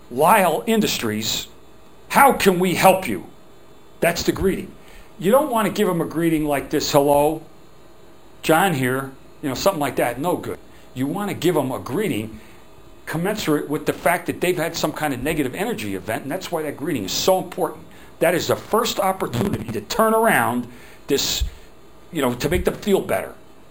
Lyle Industries. How can we help you? That's the greeting. You don't want to give them a greeting like this, hello, John here, something like that. No good. You want to give them a greeting commensurate with the fact that they've had some kind of negative energy event, and that's why that greeting is so important. That is the first opportunity to turn around this, to make them feel better.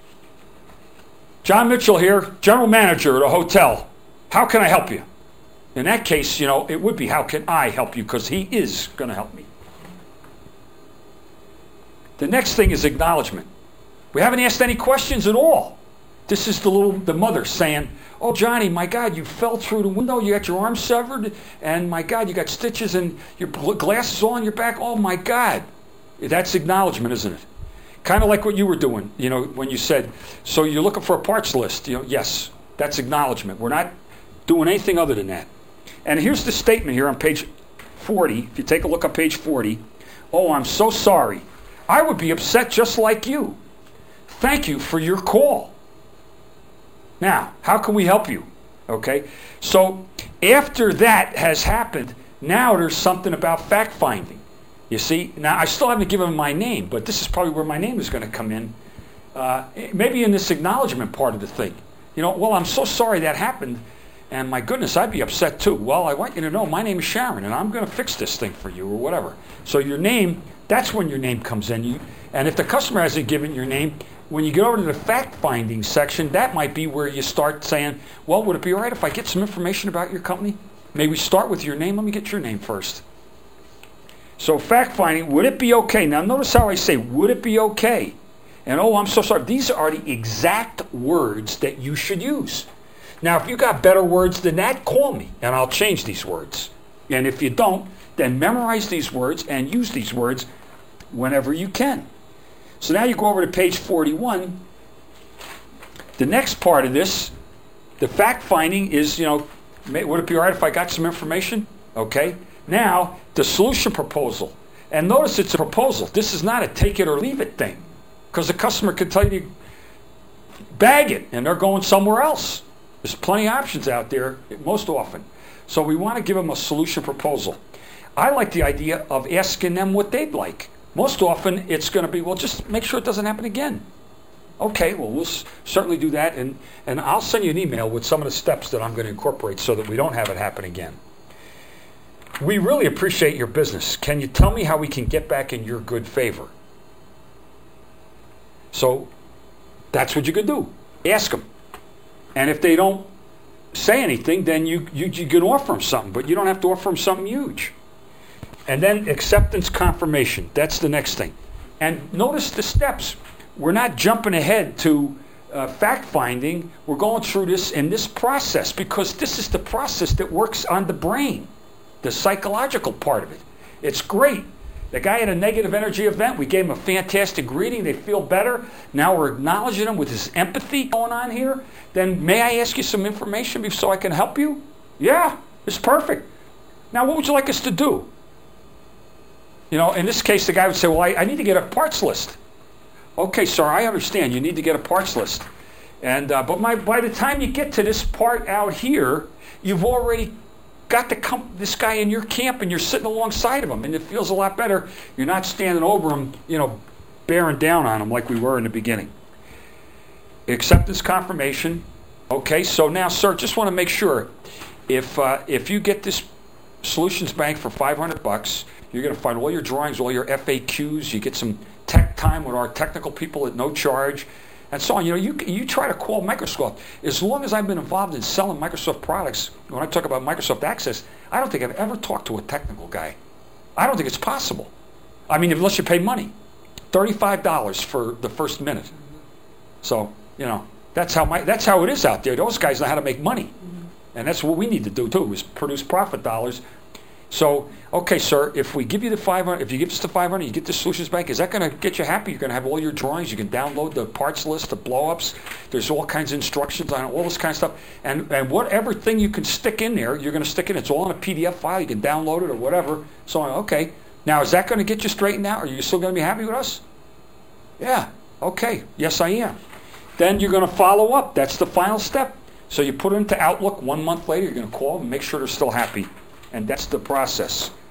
John Mitchell here, general manager at a hotel. How can I help you? In that case, it would be, how can I help you? Because he is going to help me. The next thing is acknowledgement. We haven't asked any questions at all. This is the mother saying, oh, Johnny, my God, you fell through the window, you got your arm severed, and my God, you got stitches and your glasses all on your back. Oh, my God. That's acknowledgement, isn't it? Kind of like what you were doing, when you said, so you're looking for a parts list. Yes, that's acknowledgement. We're not doing anything other than that. And here's the statement here on page 40. If you take a look on page 40, oh, I'm so sorry. I would be upset just like you. Thank you for your call. Now, how can we help you? Okay, so after that has happened, now there's something about fact-finding. You see, now I still haven't given my name, but this is probably where my name is going to come in. Maybe in this acknowledgement part of the thing. Well, I'm so sorry that happened, and my goodness, I'd be upset too. Well, I want you to know my name is Sharon, and I'm going to fix this thing for you or whatever. So your name, that's when your name comes in. And if the customer hasn't given your name, when you get over to the fact-finding section, that might be where you start saying, well, would it be all right if I get some information about your company? May we start with your name? Let me get your name first. So fact-finding, would it be okay? Now notice how I say, would it be okay? And oh, I'm so sorry. These are the exact words that you should use. Now, if you got better words than that, call me, and I'll change these words. And if you don't, then memorize these words and use these words whenever you can. So now you go over to page 41. The next part of this, the fact-finding is, would it be all right if I got some information? Okay. Now, the solution proposal. And notice it's a proposal. This is not a take it or leave it thing. Because the customer could tell you to bag it, and they're going somewhere else. There's plenty of options out there, most often. So we want to give them a solution proposal. I like the idea of asking them what they'd like. Most often, it's going to be, well, just make sure it doesn't happen again. Okay, well, we'll certainly do that, and I'll send you an email with some of the steps that I'm going to incorporate so that we don't have it happen again. We really appreciate your business. Can you tell me how we can get back in your good favor? So that's what you could do. Ask them. And if they don't say anything, then you can offer them something, but you don't have to offer them something huge. And then acceptance confirmation. That's the next thing. And notice the steps. We're not jumping ahead to fact-finding. We're going through this in this process because this is the process that works on the brain, the psychological part of it. It's great. The guy had a negative energy event. We gave him a fantastic greeting. They feel better. Now we're acknowledging him with his empathy going on here. Then may I ask you some information so I can help you? Yeah, it's perfect. Now what would you like us to do? In this case, the guy would say, well, I need to get a parts list. Okay, sir, I understand. You need to get a parts list. And but by the time you get to this part out here, you've already got this guy in your camp and you're sitting alongside of him, and it feels a lot better. You're not standing over him, bearing down on him like we were in the beginning. Acceptance confirmation. Okay, so now, sir, just want to make sure if you get this Solutions Bank for $500, you're going to find all your drawings, all your FAQs. You get some tech time with our technical people at no charge, and so on. You try to call Microsoft. As long as I've been involved in selling Microsoft products, when I talk about Microsoft Access, I don't think I've ever talked to a technical guy. I don't think it's possible. I mean, unless you pay money, $35 for the first minute. So that's how it is out there. Those guys know how to make money, and that's what we need to do too: is produce profit dollars. So, okay, sir, if we give you the $500, if you give us the $500, you get the Solutions Bank, is that going to get you happy? You're going to have all your drawings. You can download the parts list, the blow-ups. There's all kinds of instructions on all this kind of stuff. And whatever thing you can stick in there, you're going to stick in. It's all in a PDF file. You can download it or whatever. So, okay. Now, is that going to get you straightened out? Are you still going to be happy with us? Yeah. Okay. Yes, I am. Then you're going to follow up. That's the final step. So you put it into Outlook. 1 month later, you're going to call them and make sure they're still happy And that's the process.